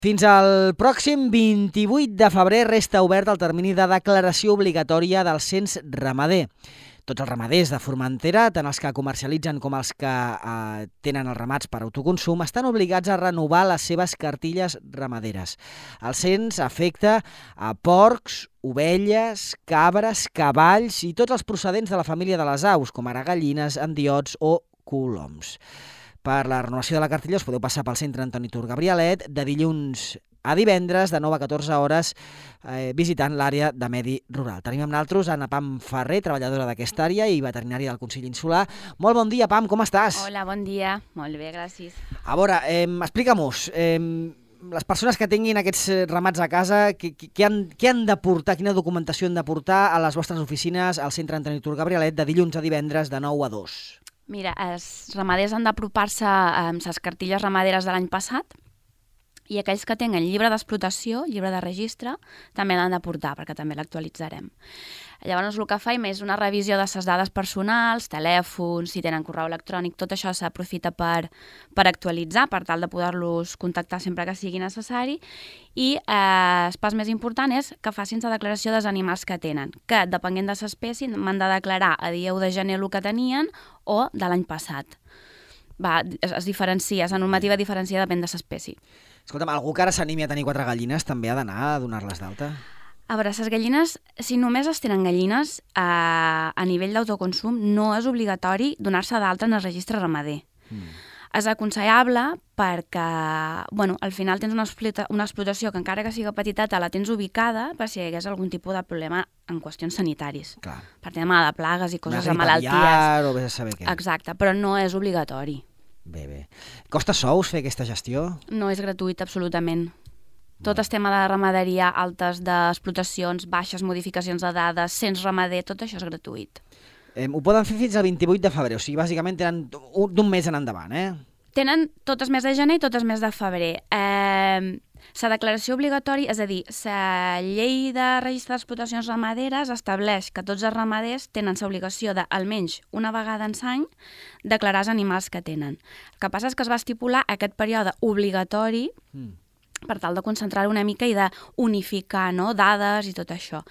Fins al pròxim 28 de febrer resta obert el termini de declaració obligatòria del cens ramader. Tots els ramaders de Formentera, tant els que comercialitzen com els que tenen els ramats per autoconsum, estan obligats a renovar les seves cartilles ramaderes. El cens afecta a porcs, ovelles, cabres, cavalls i tots els procedents de la família de les aus, com ara gallines, endiots o coloms. Per la renovació de la cartilla us podeu passar pel centre Antoni Tur Gabrielet de dilluns a divendres de 9 a 14 hores visitant l'àrea de medi rural. Tenim amb nosaltres Anna Pam Ferrer, treballadora d'aquesta àrea i veterinària del Consell Insular. Molt bon dia, Pam, com estàs? Hola, bon dia. Molt bé, gràcies. A veure, explica'm-nos, les persones que tinguin aquests ramats a casa, què han de portar, quina documentació han de portar a les vostres oficines al centre Antoni Tur Gabrielet de dilluns a divendres de 9 a 2? Mira, els ramaders han d'apropar-se amb les cartilles ramaderes de l'any passat i aquells que tenen llibre d'explotació, llibre de registre, també l'han de portar, perquè també l'actualitzarem. Llavors, el que faim és una revisió de les dades personals, telèfons, si tenen correu electrònic, tot això s'aprofita per actualitzar, per tal de poder-los contactar sempre que sigui necessari. I el pas més important és que facin la declaració dels animals que tenen, que, depenent de l'espècie, m'han de declarar a dia 1 de gener el que tenien o de l'any passat. Es diferencia, la normativa diferencia depèn de l'espècie. Escolta'm, algú que ara s'animi a tenir 4 gallines també ha d'anar a donar-les d'alta? A veure, les gallines, si només es tenen gallines, a nivell d'autoconsum no és obligatori donar-se d'alta en el registre ramader. És aconsellable perquè, al final tens una explotació que encara que sigui petitata la tens ubicada per si hi hagués algun tipus de problema en qüestions sanitaris. Clar. Per tema de plagues i coses de malalties. O vés a saber què. Exacte, però no és obligatori. Bé. Costa sous fer aquesta gestió? No és gratuït, absolutament. Tot el tema de ramaderia, altes d'explotacions, baixes modificacions de dades, cens ramader, tot això és gratuït. Ho poden fer fins al 28 de febrer, o sigui, bàsicament tenen d'un mes en endavant, Tenen tot el mes de gener i tot el mes de febrer. La declaració obligatòria, és a dir, la llei de registre d'explotacions ramaderes estableix que tots els ramaders tenen l'obligació de, almenys una vegada en l'any, declarar els animals que tenen. El que passa és que es va estipular aquest període obligatori per tal de concentrar una mica i d'unificar dades i tot això.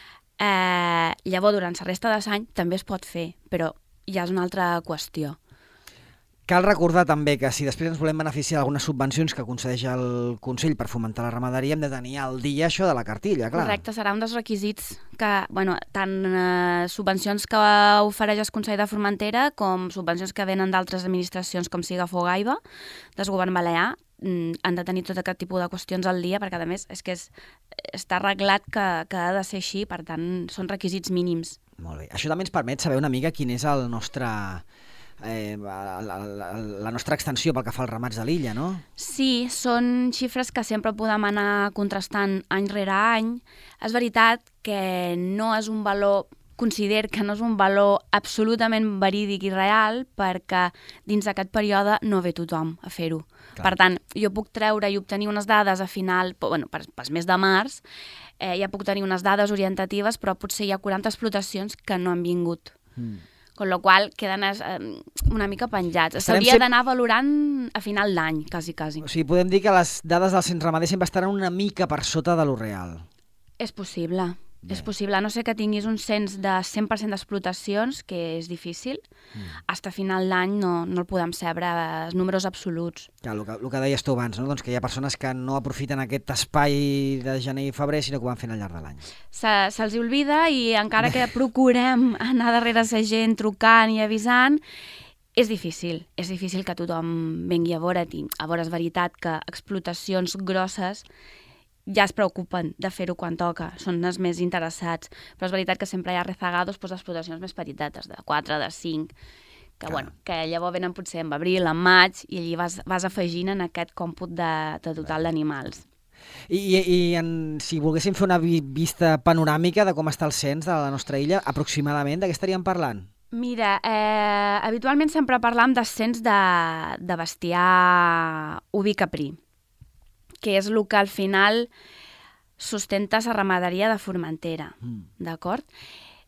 Llavors, durant la resta de l'any també es pot fer, però ja és una altra qüestió. Cal recordar també que si després ens volem beneficiar d'algunes subvencions que concedeix el Consell per fomentar la ramaderia, hem de tenir al dia això de la cartilla, clar. Correcte, serà un dels requisits que, tant subvencions que ofereix el Consell de Formentera com subvencions que venen d'altres administracions com siga Fogaiba, del govern balear, han de tenir tot aquest tipus de qüestions al dia, perquè a més és que està arreglat que ha de ser així, per tant són requisits mínims. Molt bé. Això també ens permet saber una mica quin és el nostre... la nostra extensió pel que fa als ramats de l'illa, no? Sí, són xifres que sempre podem anar contrastant any rere any. És veritat que no és un valor, considero que no és un valor absolutament verídic i real perquè dins d'aquest període no ve tothom a fer-ho. Per tant, jo puc treure i obtenir unes dades a final, pel mes de març, ja puc tenir unes dades orientatives, però potser hi ha 40 explotacions que no han vingut. Con la qual queden una mica penjats. S'hauria d'anar valorant a final d'any, quasi. O sigui, podem dir que les dades del cens ramader sempre estaran una mica per sota de lo real. És possible. És possible, a no ser que tinguis un cens de 100% d'explotacions, que és difícil, fins a final d'any no el podem saber els números absoluts. Clar, el que deies tu abans, no? Doncs que hi ha persones que no aprofiten aquest espai de gener i febrer, sinó que ho van fent al llarg de l'any. Se'ls oblida i encara que procurem anar darrere la gent trucant i avisant, és difícil que tothom vengui a veure-t'hi. A veure, és veritat que explotacions grosses ja es preocupen de fer-ho quan toca, són els més interessats, però és veritat que sempre hi ha rezagados explotacions més petitetes, de 4, de 5, que llavors venen potser en abril, en maig, i allí vas afegint en aquest còmput de total d'animals. I si volguéssim fer una vista panoràmica de com està el cens de la nostra illa, aproximadament de què estaríem parlant? Mira, habitualment sempre parlam del cens de bestiar oví-caprí, que és el que al final sustenta la ramaderia de Formentera, d'acord?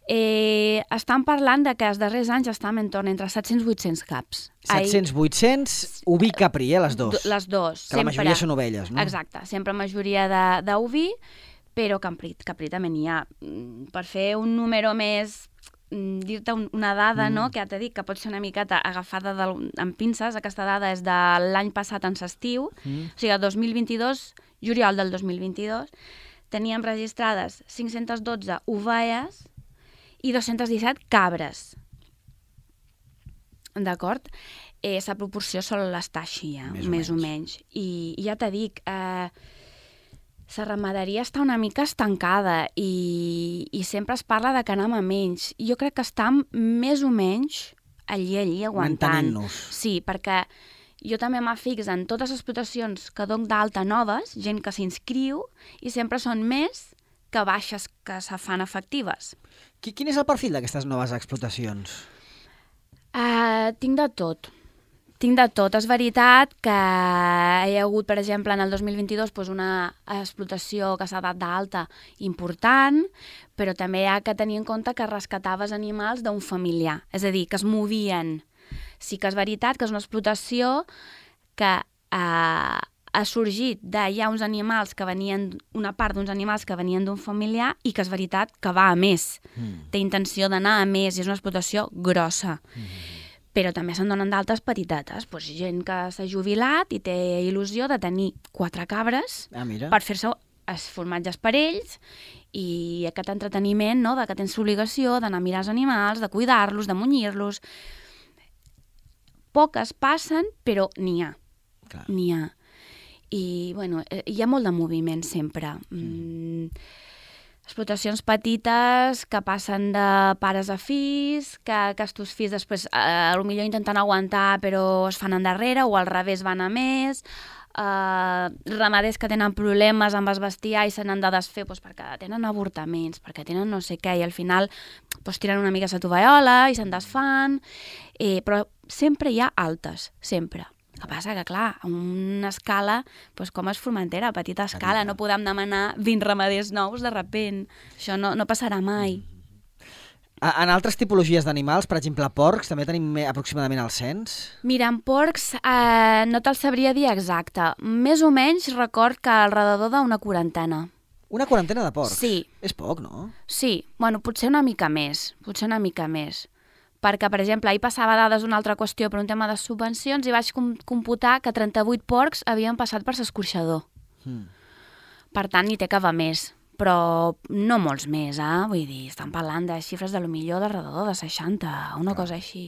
Estan parlant de que els darrers anys estan entorn entre 700 i 800 caps. 700-800, oví caprí, les dos. Les dos. Que la majoria són ovelles, no? Exacte, sempre majoria d'oví, però caprí també n'hi ha. Per fer un número més, dir-te una dada, no? Que ja t'he dit que pot ser una miqueta agafada amb pinces. Aquesta dada és de l'any passat en s'estiu, o sigui, el 2022, juliol del 2022, teníem registrades 512 ovelles i 217 cabres. D'acord? La proporció sol estar així, més o menys. I ja t'he dit, la ramaderia està una mica estancada i sempre es parla de que anem a menys. Jo crec que estem més o menys allí aguantant. Mantenint-nos. Sí, perquè jo també m'afix en totes les explotacions que dono d'alta noves, gent que s'inscriu, i sempre són més que baixes que se fan efectives. Quin és el perfil d'aquestes noves explotacions? Tinc de tot. És veritat que hi ha hagut, per exemple, en el 2022 una explotació que s'ha dat d'alta important, però també hi ha que tenir en compte que rescataves animals d'un familiar, és a dir, que es movien. Sí que és veritat que és una explotació que ha sorgit d'hi ha uns animals que venien, una part d'uns animals que venien d'un familiar i que és veritat que va a més. Té intenció d'anar a més i és una explotació grossa. Però també se'n donen d'altres petitetes. Gent que s'ha jubilat i té il·lusió de tenir 4 cabres per fer-se els formatges per ells i aquest entreteniment, no?, de que tens l'obligació d'anar a mirar els animals, de cuidar-los, de munyir-los. Poques passen, però n'hi ha. N'hi ha. I, bueno, hi ha molt de moviment sempre. Explotacions petites que passen de pares a fills, que els teus fills després potser intenten aguantar però es fan endarrere o al revés van a més. Ramaders que tenen problemes amb els bestiar i se n'han de desfer perquè tenen avortaments, perquè tenen no sé què, i al final tiren una mica la tovallola i se'n desfan. Però sempre hi ha altes, sempre. El que passa que, clar, a una escala, com és Formentera, a petita escala, no podem demanar 20 ramaders nous de repent. Això no passarà mai. En altres tipologies d'animals, per exemple, porcs, també tenim aproximadament el cens? Mira, en porcs no te'l sabria dir exacte. Més o menys record que alrededor d'una 40. Una 40 de porcs? Sí. És poc, no? Sí, potser una mica més, perquè, per exemple, ahir passava dades d'una altra qüestió per un tema de subvencions i vaig computar que 38 porcs havien passat per l'escorxador. Per tant, n'hi té que va més, però no molts més, Vull dir, estan parlant de xifres de millor d'alrededor de 60, una cosa així.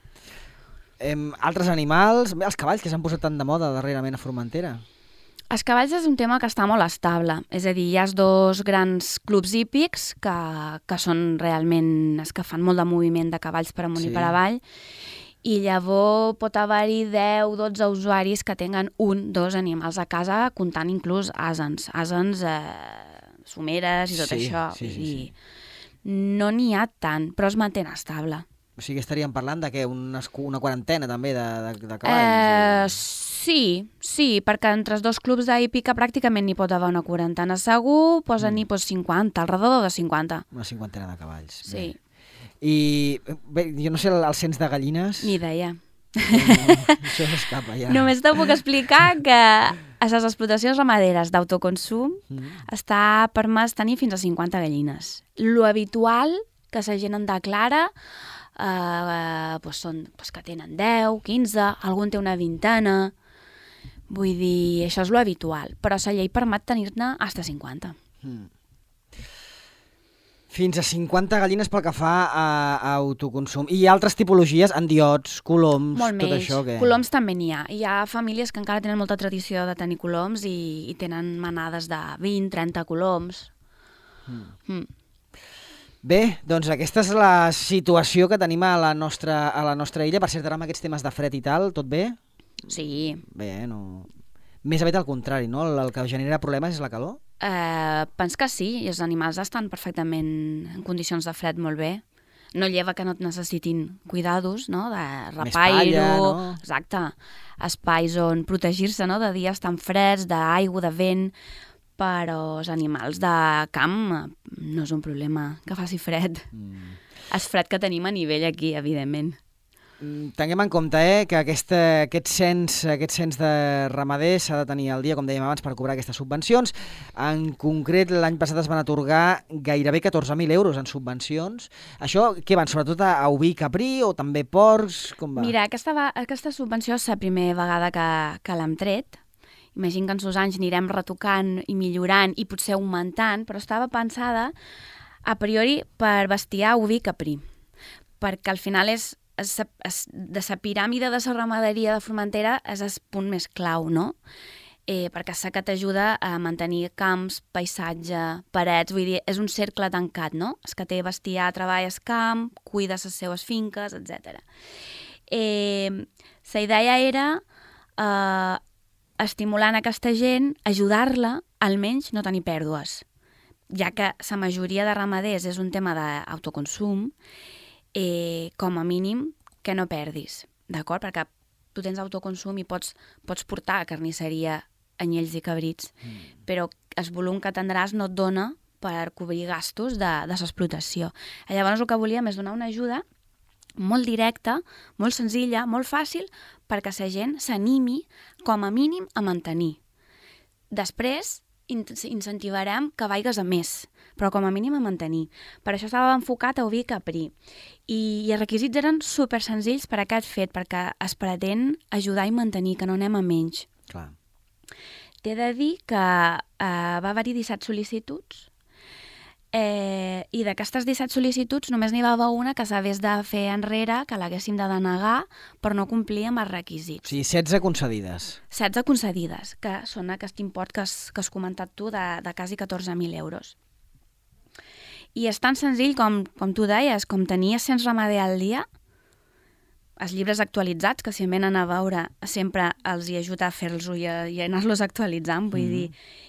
Altres animals, els cavalls que s'han posat tan de moda darrerament a Formentera. Els cavalls és un tema que està molt estable, és a dir, hi ha 2 grans clubs hípics que són realment els que fan molt de moviment de cavalls per amunt i per avall, i llavors pot haver-hi 10-12 usuaris que tenen 1-2 animals a casa, comptant inclús asens, someres i tot això. Sí. No n'hi ha tant, però es manté estable. O sigui, estaríem parlant de què? Una 40 també de cavalls? Sí, perquè entre els 2 clubs d'hípica pràcticament n'hi pot haver una 40 segur, posen-hi 50, alrededor de 50. Una 50 de cavalls. Sí. I bé, jo no sé el cens de gallines. Ni idea. Això s'escapa ja. Només te puc explicar que a les explotacions ramaderes d'autoconsum està permès tenir fins a 50 gallines. Lo habitual que la gent en declara són que tenen 10, 15, algun té una 20. Vull dir, això és lo habitual, però la llei permet tenir-ne fins a 50. Fins a 50 gallines pel que fa a autoconsum. I altres tipologies, endiots, coloms, molt tot més. això? Coloms també n'hi ha. Hi ha famílies que encara tenen molta tradició de tenir coloms i tenen manades de 20-30 coloms. Bé, doncs aquesta és la situació que tenim a la nostra illa. Per cert, ara amb aquests temes de fred i tal, tot bé? Sí. Bé, no... Més aviat al contrari, no? El que genera problemes és la calor? Pens que sí, i els animals estan perfectament en condicions de fred molt bé. No lleva que no necessitin cuidados, no? De repairo... Més palla, no? Exacte. Espais on protegir-se, no? De dies tan freds, d'aigua, de vent... però els animals de camp no és un problema que faci fred. És fred que tenim a nivell aquí, evidentment. Tinguem en compte que aquest cens de ramaders s'ha de tenir al dia, com dèiem abans, per cobrar aquestes subvencions. En concret, l'any passat es van atorgar gairebé 14.000 euros en subvencions. Això, què van? Sobretot a oví i caprí o també porcs? Com va? Mira, aquesta subvenció és la primera vegada que l'hem tret. Imagino que en els anys anirem retocant i millorant i potser augmentant, però estava pensada a priori per bestiar oví i caprí, perquè al final de la piràmide de la ramaderia de Formentera és el punt més clau, no? Perquè sé que t'ajuda a mantenir camps, paisatge, parets, vull dir, és un cercle tancat, no? El que té bestiar treballa al camp, cuida les seues finques, etc. La idea era estimulant aquesta gent, ajudar-la, almenys no tenir pèrdues, ja que la majoria de ramaders és un tema d'autoconsum, com a mínim que no perdis, d'acord? Perquè tu tens autoconsum i pots portar a carnisseria anyells i cabrits, però el volum que tindràs no et dona per cobrir gastos de l'explotació. Llavors el que volíem és donar una ajuda molt directa, molt senzilla, molt fàcil, perquè la gent s'animi com a mínim a mantenir. Després incentivarem que vaigues a més, però com a mínim a mantenir. Per això estava enfocat a oví i caprí. I els requisits eren super senzills per aquest fet, perquè es pretén ajudar i mantenir, que no anem a menys. Clar. T'he de dir que va haver-hi 17 sol·licituds i d'aquestes 17 sol·licituds només n'hi va haver una que s'hagués de fer enrere, que l'haguéssim de denegar per no complir amb els requisits. O sigui, 16 concedides. 16 concedides, que són aquest import que has comentat tu de quasi 14.000 euros. I és tan senzill com tu deies, com tenir cens ramader al dia, els llibres actualitzats, que si em venen a veure sempre els hi ajuda a fer-los i a anar-los actualitzant, vull dir,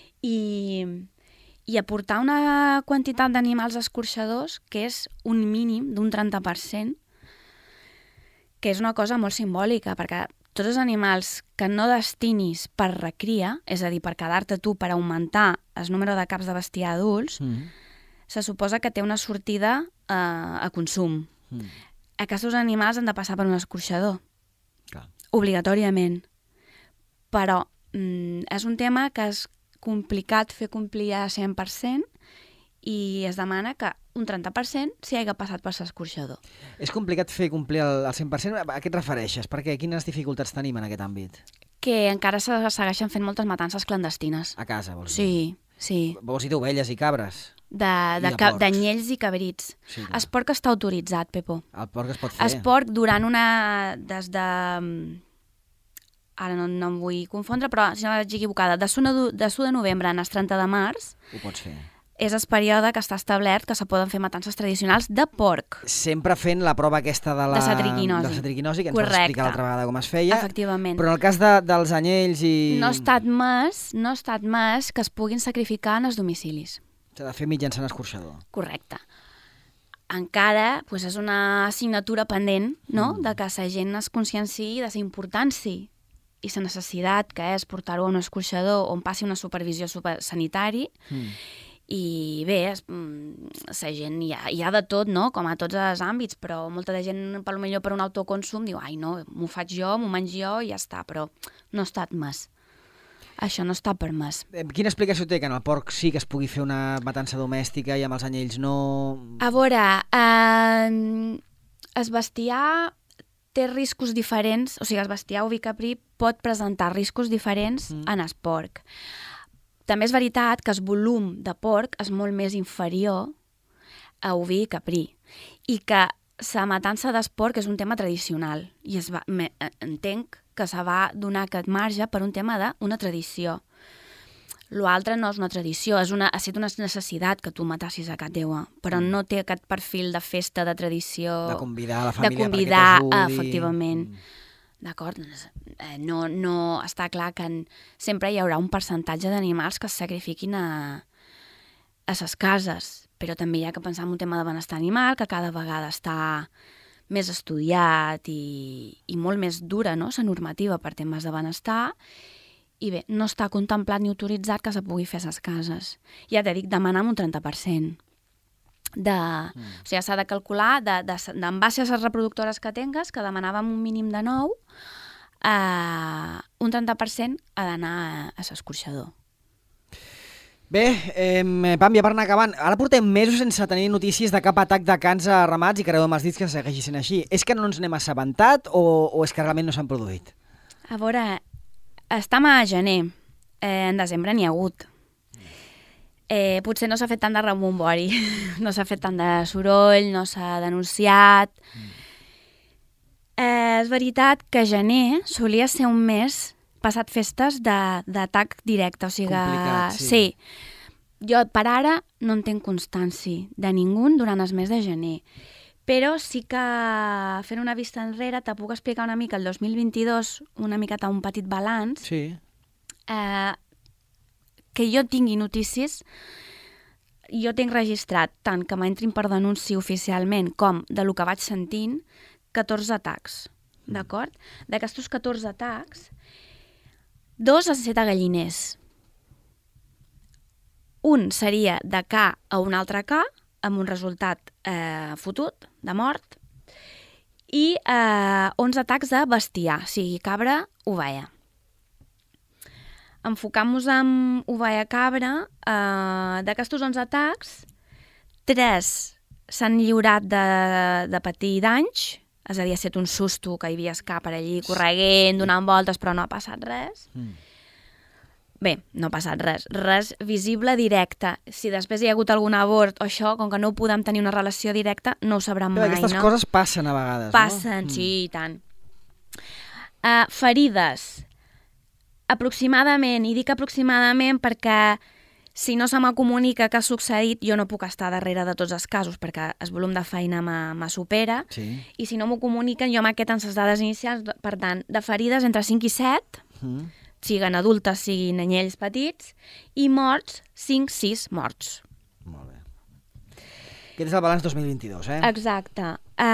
i aportar una quantitat d'animals escorxadors que és un mínim d'un 30%, que és una cosa molt simbòlica, perquè tots els animals que no destinis per recria, és a dir, per quedar-te tu, per augmentar el número de caps de bestiar adults, se suposa que té una sortida a consum. Aquests animals han de passar per un escorxador, obligatòriament. Però és un tema que és complicat fer complir a 100% i es demana que un 30% s'hi hagi passat per l'escorxador. És complicat fer complir el 100%? A què et refereixes? Per què? Quines dificultats tenim en aquest àmbit? Que encara se segueixen fent moltes matances clandestines. A casa, vols dir? Sí. Vols dir d'ovelles i cabres? D'anyells i cabrits. Sí, el porc està autoritzat, Pepo. El porc es pot fer? El porc durant des de... Ara no em vull confondre, però si no vaig equivocada, de 1 de novembre al 30 de març... Ho pots fer. És el període que està establert que se poden fer matances tradicionals de porc. Sempre fent la prova aquesta de la triquinosi, que ens vas explicar l'altra vegada com es feia. Efectivament. Però en el cas dels anyells i... No ha estat més que es puguin sacrificar en els domicilis. S'ha de fer mitjançant escorxador. Correcte. Encara és una assignatura pendent, no?, de que la gent es conscienciï de la importància i la necessitat que és portar-ho a un escorxador on passi una supervisió sanitari. I bé, la gent hi ha de tot, no?, com a tots els àmbits, però molta de gent, potser per un autoconsum, diu, ai, no, m'ho faig jo, m'ho menjo jo i ja està, però no ha estat més. Això no està permès. Quina explicació té que en el porc sí que es pugui fer una matança domèstica i amb els anyells no? A veure, el bestiar té riscos diferents, o sigui, el bestiar oví caprí pot presentar riscos diferents en el porc. També és veritat que el volum de porc és molt més inferior a oví i caprí i que la matança del porc és un tema tradicional i entenc que se va donar aquest marge per un tema d'una tradició. L'altre no és una tradició, ha estat una necessitat que tu matassis a casa teva, però no té aquest perfil de festa, de tradició... De convidar la família perquè t'ajudi. Efectivament. D'acord? No està clar que sempre hi haurà un percentatge d'animals que es sacrifiquin a les cases, però també hi ha que pensar en un tema de benestar animal, que cada vegada està més estudiat i molt més dura, no?, la normativa per temes de benestar, I bé, no està contemplat ni autoritzat que se pugui fer a les cases. Ja t'he dit, demanam un 30%. O sigui, s'ha de calcular, en base a les reproductores que tingues, que demanàvem un mínim de 9, un 30% ha d'anar a l'escorxador. Bé, Pam, ja per anar acabant, ara portem mesos sense tenir notícies de cap atac de cans a ramats i creuem els dits que segueixi sent així. És que no ens n'hem assabentat o és que realment no s'han produït? A veure, estem a gener, en desembre n'hi ha hagut. Potser no s'ha fet tant de rebombori, no s'ha fet tant de soroll, no s'ha denunciat. És veritat que gener solia ser un mes passat festes d'atac directe, o sigui... Complicat, sí. Sí. Jo, per ara, no en tinc constància de ningú durant el mes de gener. Però sí que, fent una vista enrere, te puc explicar una mica el 2022, una miqueta un petit balanç, Sí. Que jo tingui notícies, jo tinc registrat, tant que m'entrin per denúncia oficialment com de lo que vaig sentint, 14 atacs, d'acord? D'aquestos 14 atacs, 2 han estat a galliners. Un seria de ca a un altre ca, amb un resultat fotut, de mort, i 11 atacs de bestiar, o sigui, cabra, ovella. Enfocant-nos en ovella-cabra, d'aquestos 11 atacs, 3 s'han lliurat de patir danys, és a dir, ha estat un susto que hi havia cap per allí correguent, donant voltes, però no ha passat res. Bé, no ha passat res. Res visible, directe. Si després hi ha hagut algun abort o això, com que no podem tenir una relació directa, no ho sabrem mai, no? Aquestes coses passen a vegades, passen, no? Sí, i tant. Ferides. Aproximadament, i dic aproximadament perquè si no se me comunica que ha succeït, jo no puc estar darrere de tots els casos perquè el volum de feina me supera, Sí. i si no m'ho comuniquen, jo m'aqueten les dades inicials, per tant, de ferides entre 5 i 7, siguin adultes, siguin anyells petits, i morts, 5-6 morts. Molt bé. Aquest és el balanç 2022, eh? Exacte.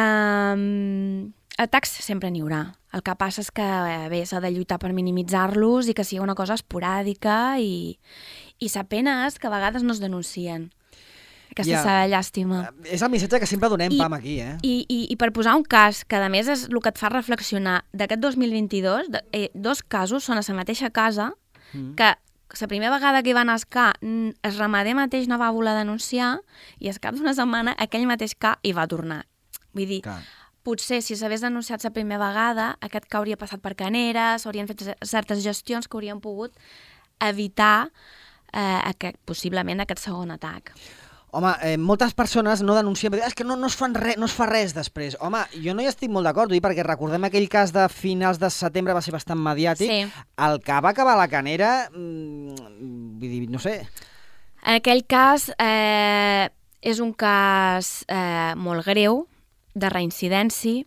Atacs sempre n'hi haurà. El que passa és que bé, s'ha de lluitar per minimitzar-los i que sigui una cosa esporàdica i la pena és que a vegades no es denuncien. Aquesta és la llàstima. És el missatge que sempre donem, Pam, aquí, eh? I per posar un cas, que a més és el que et fa reflexionar, d'aquest 2022, 2 casos són a la mateixa casa, que la primera vegada que hi van escar, el ramader mateix no va voler denunciar i al cap d'una setmana aquell mateix ca hi va tornar. Vull dir, potser si s'hagués denunciat la primera vegada, aquest ca hauria passat per caneres, haurien fet certes gestions que haurien pogut evitar possiblement aquest segon atac. Home, moltes persones no denuncien, és que no es fa res després. Home, jo no hi estic molt d'acord, perquè recordem aquell cas de finals de setembre, va ser bastant mediàtic, Sí. el que va acabar a la canera, vull dir, no sé... Aquell cas és un cas molt greu, de reincidència,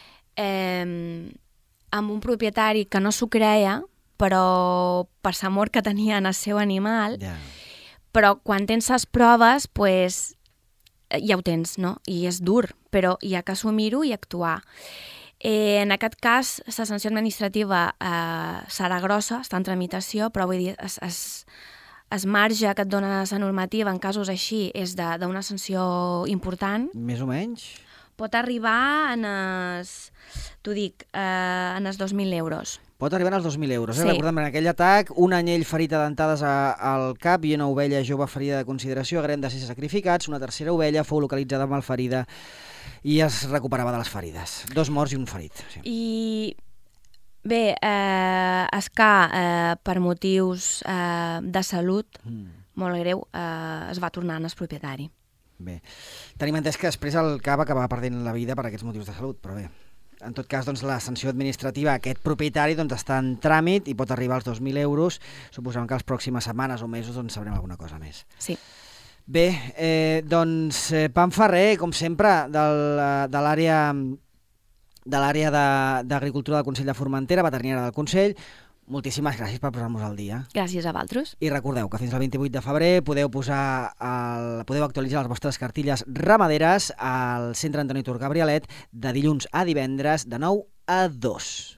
amb un propietari que no s'ho creia, però per l'amor que tenia en el seu animal, però quan tens les proves, pues, ja ho tens, no? I és dur, però hi ha que assumir-ho i actuar. En aquest cas, la sanció administrativa serà grossa, està en tramitació, però vull dir, el marge que et dona la normativa en casos així és d'una sanció important. Més o menys? Pot arribar en els 2.000 euros. Pot arribar als 2.000 euros. Sí. Recordem, en aquell atac, un anyell ferit a dentades al cap i una ovella jove ferida de consideració hagueren de ser sacrificats. Una tercera ovella fou localitzada malferida i es recuperava de les ferides. 2 morts i un ferit. Sí. I bé, Escar, per motius de salut molt greu, es va tornar en el propietari. Bé, tenim entès que després el cap acabava perdent la vida per aquests motius de salut, però bé. En tot cas, doncs, la sanció administrativa a aquest propietari està en tràmit i pot arribar als 2.000 euros. Suposem que les pròximes setmanes o mesos sabrem alguna cosa més. Sí. Bé, doncs, Pam Ferrer, com sempre, de l'àrea d'Agricultura del Consell de Formentera, veterinària del Consell, moltíssimes gràcies per posar-nos al dia. Gràcies a vosaltres. I recordeu que fins al 28 de febrer podeu actualitzar les vostres cartilles ramaderes al Centre Antoni Tur Gabrielet de dilluns a divendres de 9 a 2.